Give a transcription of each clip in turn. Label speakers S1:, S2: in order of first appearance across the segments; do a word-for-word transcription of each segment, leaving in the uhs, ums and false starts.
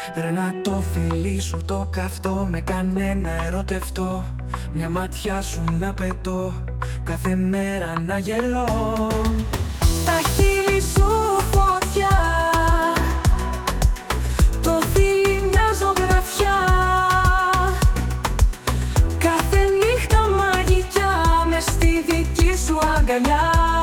S1: Ρε να το φιλί σου το καυτό με κάνει να ερωτευτώ. Μια ματιά σου να πετώ, κάθε μέρα να γελώ. Τα χείλη σου φωτιά, το φίλι μια ζωγραφιά. Κάθε νύχτα μαγικιά μες στη δική σου αγκαλιά.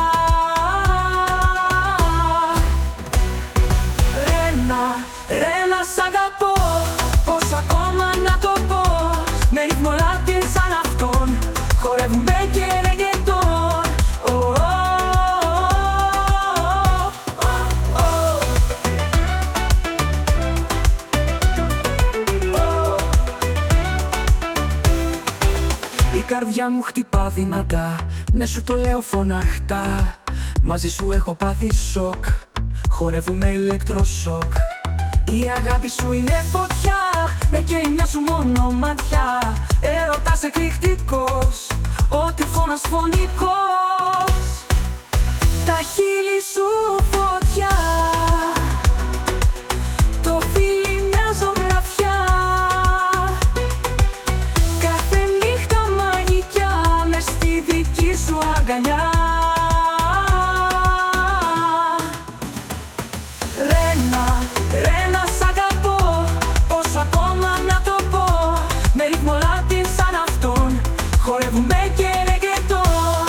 S1: Ρε να σ' αγαπώ, πώς ακόμα να το πω. Με ρυθμό Latin σαν αυτόν, χορεύουμε και ρεγγετόν. Η καρδιά μου χτυπά δυνατά, ναι σου το λέω φωναχτά. Μαζί σου έχω πάθει σοκ, χορεύουμε ηλεκτροσοκ. Η αγάπη σου είναι φωτιά, με καίει μια σου μόνο ματιά. Έρωτας εκρηκτικός, ο τυφώνας φωνικός. Τα χείλη σου φωτιά, το φίλι μια ζωγραφιά. Κάθε νύχτα μαγικιά μες στη δική σου αγκαλιά. Ρε να σ' αγαπώ, πώς ακόμα να το πω. Με ρυθμό Latin σαν αυτόν, χορεύουμε και ρεγγετόν.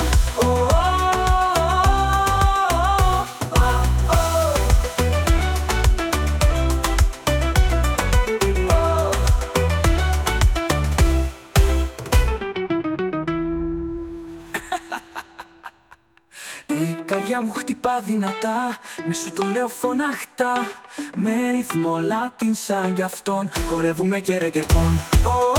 S1: Η καρδιά μου χτυπά δυνατά, μη σου το λέω φωναχτά. Με ρυθμό Latin σαν κι αυτόν, χορεύουμε και ρεγγετόν.